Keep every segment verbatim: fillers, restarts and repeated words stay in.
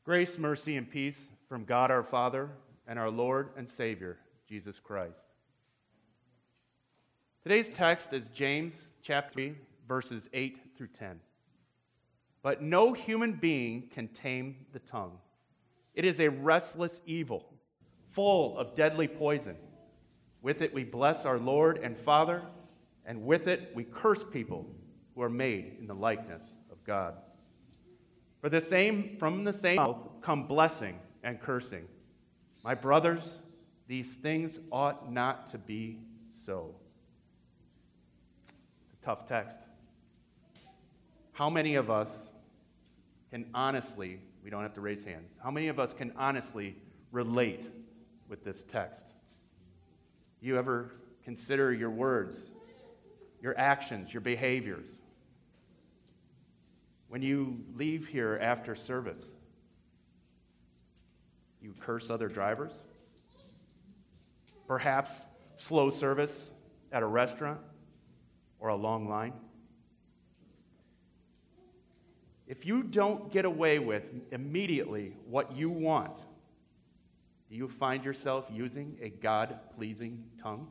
Grace, mercy, and peace from God our Father and our Lord and Savior, Jesus Christ. Today's text is James chapter three, verses eight through ten. But no human being can tame the tongue. It is a restless evil, full of deadly poison. With it we bless our Lord and Father, and with it we curse people who are made in the likeness of God. For the same, from the same mouth come blessing and cursing. My brothers, these things ought not to be so. It's a tough text. How many of us can honestly, we don't have to raise hands, how many of us can honestly relate with this text? Do you ever consider your words, your actions, your behaviors? When you leave here after service, you curse other drivers? Perhaps slow service at a restaurant or a long line? If you don't get away with immediately what you want, do you find yourself using a God-pleasing tongue?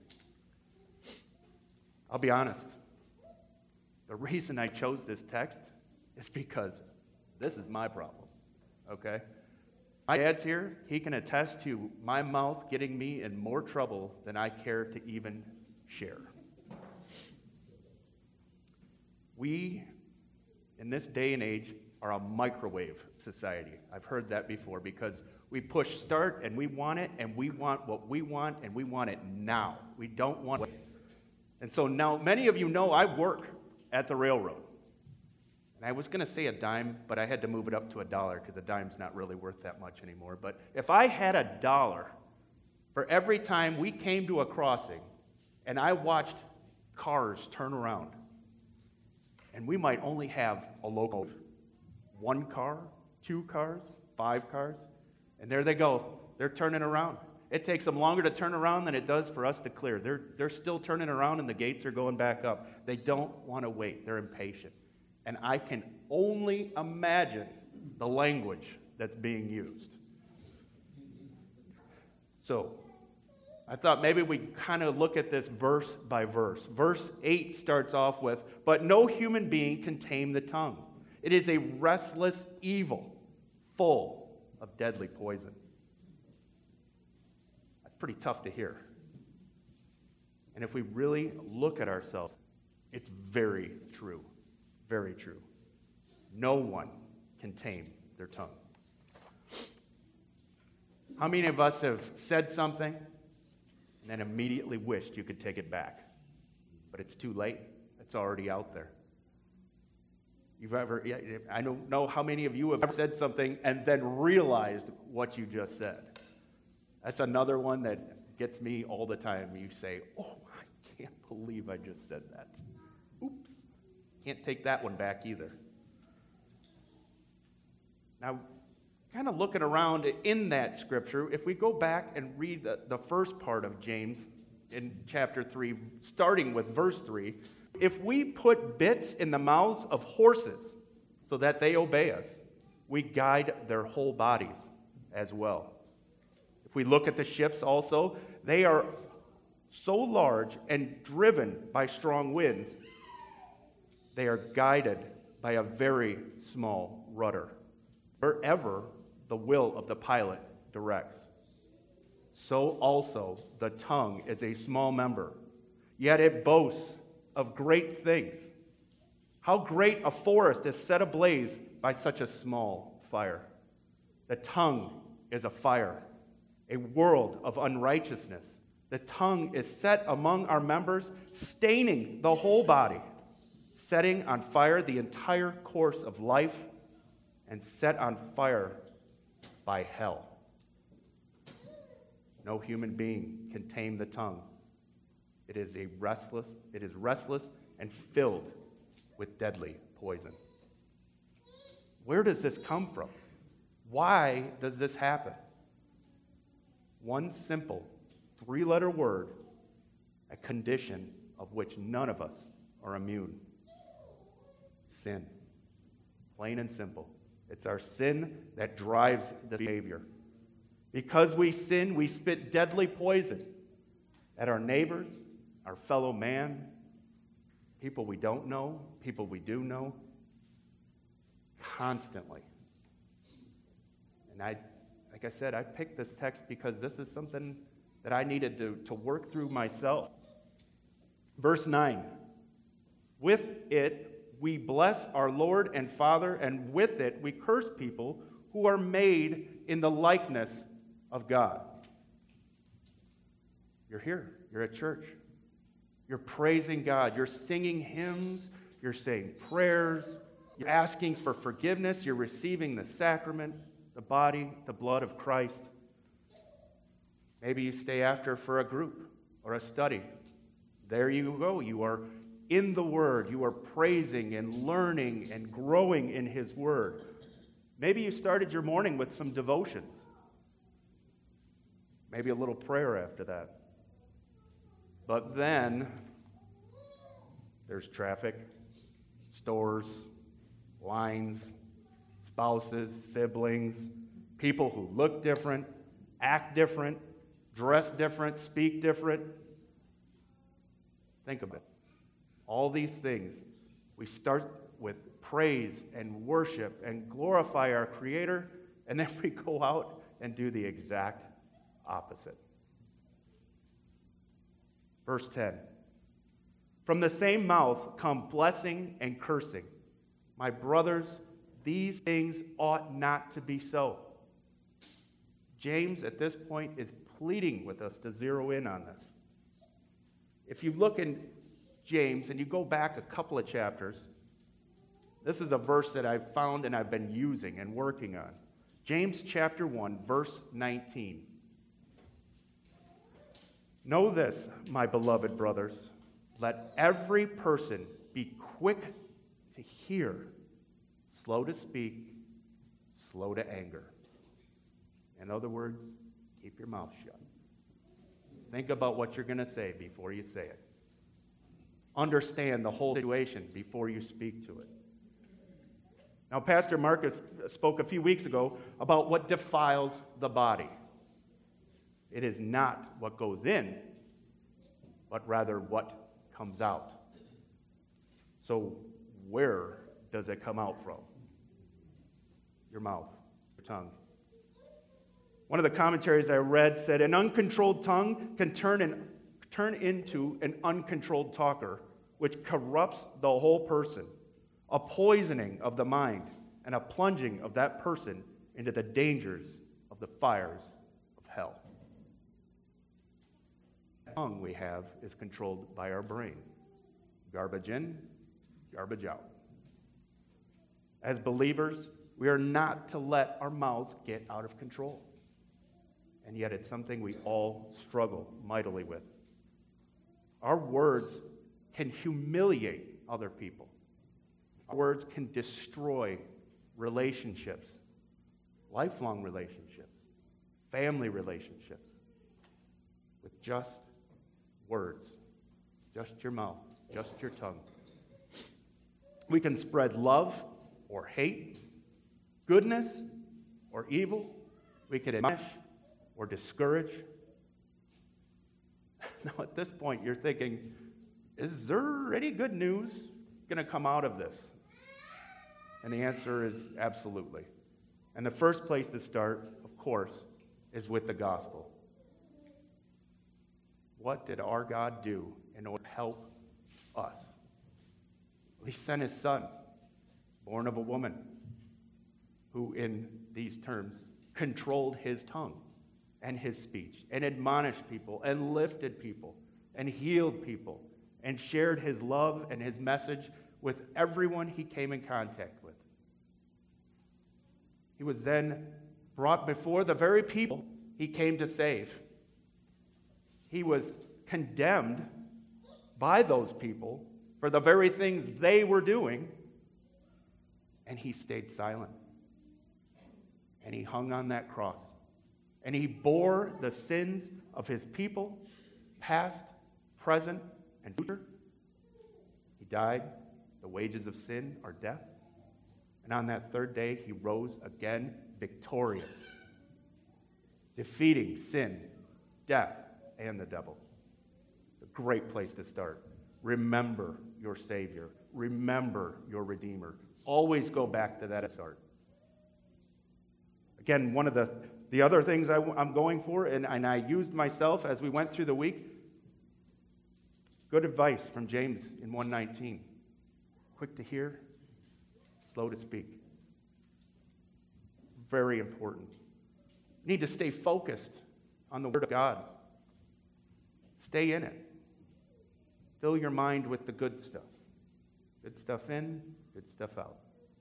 I'll be honest. The reason I chose this text is because this is my problem, okay? My dad's here. He can attest to my mouth getting me in more trouble than I care to even share. We, in this day and age, are a microwave society. I've heard that before because we push start and we want it and we want what we want and we want it now. We don't want it. And so now many of you know I work at the railroad. And I was going to say a dime, but I had to move it up to a dollar because a dime's not really worth that much anymore. But if I had a dollar for every time we came to a crossing and I watched cars turn around, and we might only have a local one car, two cars, five cars, and there they go. They're turning around. It takes them longer to turn around than it does for us to clear. They're, they're still turning around and the gates are going back up. They don't want to wait. They're impatient. And I can only imagine the language that's being used. So, I thought maybe we kind of look at this verse by verse. Verse eight starts off with, but no human being can tame the tongue. It is a restless evil, full of deadly poison. That's pretty tough to hear. And if we really look at ourselves, it's very true. Very true. No one can tame their tongue. How many of us have said something and then immediately wished you could take it back? But it's too late. It's already out there. You've ever, I don't know how many of you have ever said something and then realized what you just said. That's another one that gets me all the time. You say, oh, I can't believe I just said that. Oops. Can't take that one back either. Now, kind of looking around in that scripture, if we go back and read the, the first part of James in chapter three, starting with verse three, if we put bits in the mouths of horses so that they obey us, we guide their whole bodies as well. If we look at the ships also, they are so large and driven by strong winds, they are guided by a very small rudder, wherever the will of the pilot directs. So also the tongue is a small member, yet it boasts of great things. How great a forest is set ablaze by such a small fire. The tongue is a fire, a world of unrighteousness. The tongue is set among our members, staining the whole body, setting on fire the entire course of life, and set on fire by hell. No human being can tame the tongue. It is a restless, it is restless and filled with deadly poison. Where does this come from? Why does this happen? One simple three-letter word, a condition of which none of us are immune. Sin. Plain and simple. It's our sin that drives the behavior. Because we sin, we spit deadly poison at our neighbors, our fellow man, people we don't know, people we do know, constantly. And I, like I said, I picked this text because this is something that I needed to, to work through myself. Verse nine, with it we bless our Lord and Father, and with it we curse people who are made in the likeness of God. You're here. You're at church. You're praising God. You're singing hymns. You're saying prayers. You're asking for forgiveness. You're receiving the sacrament, the body, the blood of Christ. Maybe you stay after for a group or a study. There you go. You are in the Word. You are praising and learning and growing in His Word. Maybe you started your morning with some devotions. Maybe a little prayer after that. But then there's traffic, stores, lines, spouses, siblings, people who look different, act different, dress different, speak different. Think of it. All these things, we start with praise and worship and glorify our Creator, and then we go out and do the exact opposite. Verse ten. From the same mouth come blessing and cursing. My brothers, these things ought not to be so. James, at this point, is pleading with us to zero in on this. If you look in James and you go back a couple of chapters, this is a verse that I've found and I've been using and working on. James chapter one, verse nineteen. Know this, my beloved brothers, let every person be quick to hear, slow to speak, slow to anger. In other words, keep your mouth shut. Think about what you're going to say before you say it. Understand the whole situation before you speak to it. Now, Pastor Marcus spoke a few weeks ago about what defiles the body. It is not what goes in, but rather what comes out. So where does it come out from? Your mouth, your tongue. One of the commentaries I read said, an uncontrolled tongue can turn, an, turn into an uncontrolled talker, which corrupts the whole person, a poisoning of the mind, and a plunging of that person into the dangers of the fires of hell. The tongue we have is controlled by our brain. Garbage in, garbage out. As believers, we are not to let our mouths get out of control. And yet it's something we all struggle mightily with. Our words can humiliate other people. Our words can destroy relationships, lifelong relationships, family relationships, with just words, just your mouth, just your tongue. We can spread love or hate, goodness or evil. We can admonish or discourage. Now, at this point, you're thinking, is there any good news going to come out of this? And the answer is absolutely. And the first place to start, of course, is with the gospel. What did our God do in order to help us? He sent his son, born of a woman, who in these terms controlled his tongue and his speech and admonished people and lifted people and healed people and shared his love and his message with everyone he came in contact with. He was then brought before the very people he came to save. He was condemned by those people for the very things they were doing, and he stayed silent. And he hung on that cross. And he bore the sins of his people, past, present, and future. He died. The wages of sin are death. And on that third day, he rose again victorious, defeating sin, death, and the devil. A great place to start. Remember your Savior. Remember your Redeemer. Always go back to that start. Again, one of the, the other things I, I'm going for, and, and I used myself as we went through the week, good advice from James in one nineteen. Quick to hear, slow to speak. Very important. You need to stay focused on the Word of God. Stay in it. Fill your mind with the good stuff. Good stuff in, good stuff out.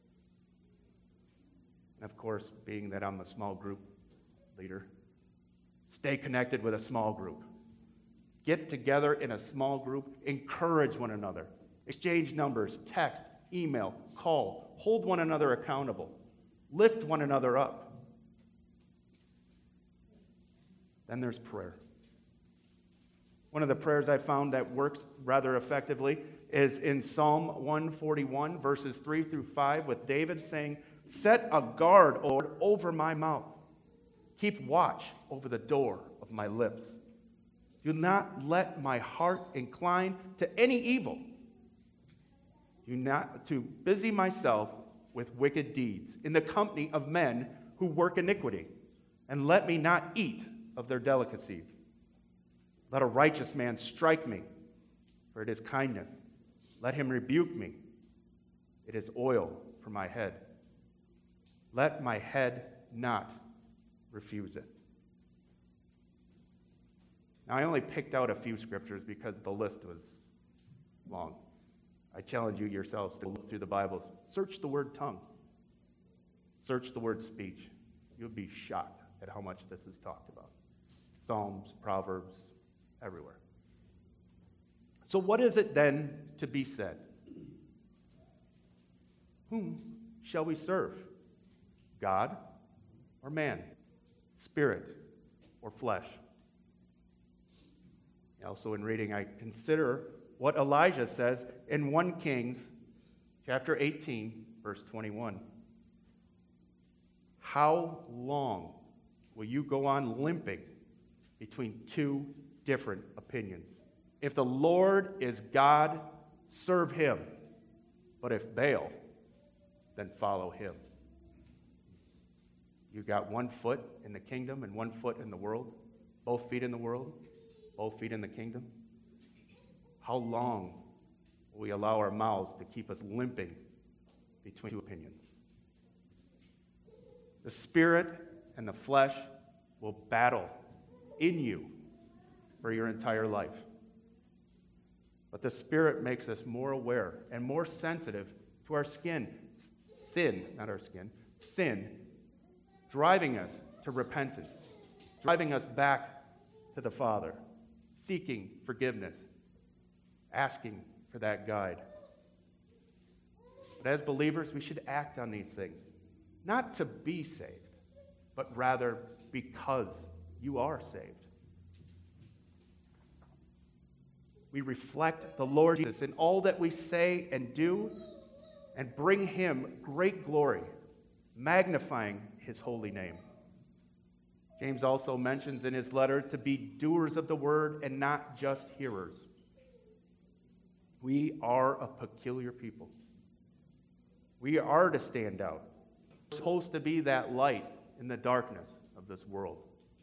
And of course, being that I'm the small group leader, stay connected with a small group. Get together in a small group. Encourage one another. Exchange numbers, text, email, call. Hold one another accountable. Lift one another up. Then there's prayer. One of the prayers I found that works rather effectively is in Psalm one forty-one, verses three through five, with David saying, "Set a guard, O Lord, over my mouth. Keep watch over the door of my lips. Do not let my heart incline to any evil. Do not to busy myself with wicked deeds in the company of men who work iniquity, and let me not eat of their delicacies. Let a righteous man strike me, for it is kindness. Let him rebuke me. It is oil for my head. Let my head not refuse it." Now, I only picked out a few scriptures because the list was long. I challenge you yourselves to look through the Bible. Search the word tongue. Search the word speech. You'll be shocked at how much this is talked about. Psalms, Proverbs, everywhere. So what is it then to be said? Whom shall we serve? God or man? Spirit or flesh? Also in reading, I consider what Elijah says in First Kings chapter eighteen, verse twenty-one. How long will you go on limping between two different opinions? If the Lord is God, serve him. But if Baal, then follow him. You got one foot in the kingdom and one foot in the world, both feet in the world, both feet in the kingdom. How long will we allow our mouths to keep us limping between two opinions? The spirit and the flesh will battle in you for your entire life. But the Spirit makes us more aware and more sensitive to our skin. Sin, not our skin, sin, driving us to repentance, driving us back to the Father, seeking forgiveness, asking for that guide. But as believers, we should act on these things, not to be saved, but rather because you are saved. We reflect the Lord Jesus in all that we say and do, and bring him great glory, magnifying his holy name. James also mentions in his letter to be doers of the word and not just hearers. We are a peculiar people. We are to stand out. We're supposed to be that light in the darkness of this world.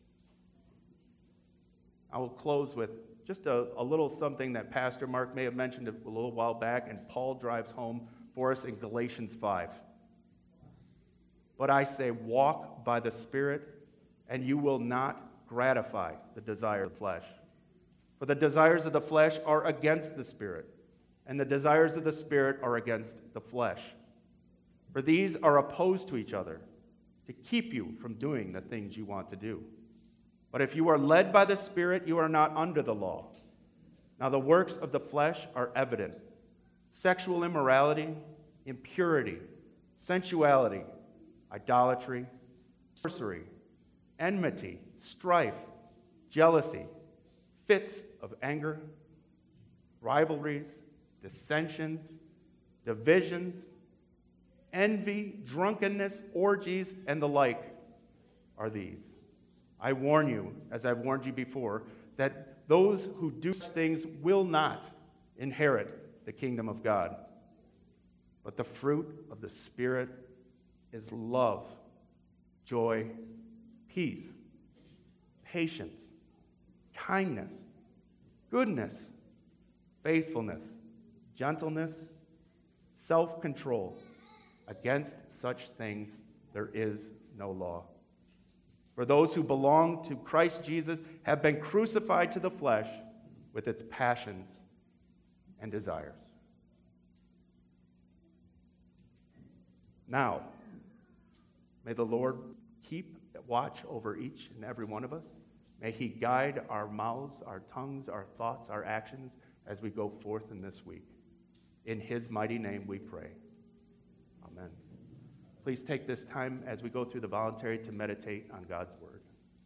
I will close with just a, a little something that Pastor Mark may have mentioned a little while back, and Paul drives home for us in Galatians five. But I say, walk by the Spirit, and you will not gratify the desire of the flesh. For the desires of the flesh are against the Spirit, and the desires of the Spirit are against the flesh. For these are opposed to each other, to keep you from doing the things you want to do. But if you are led by the Spirit, you are not under the law. Now the works of the flesh are evident: sexual immorality, impurity, sensuality, idolatry, sorcery, enmity, strife, jealousy, fits of anger, rivalries, dissensions, divisions, envy, drunkenness, orgies, and the like are these. I warn you, as I've warned you before, that those who do such things will not inherit the kingdom of God. But the fruit of the Spirit is love, joy, peace, patience, kindness, goodness, faithfulness, gentleness, self-control. Against such things there is no law. For those who belong to Christ Jesus have been crucified to the flesh with its passions and desires. Now, may the Lord keep watch over each and every one of us. May he guide our mouths, our tongues, our thoughts, our actions as we go forth in this week. In his mighty name we pray. Amen. Please take this time as we go through the voluntary to meditate on God's word.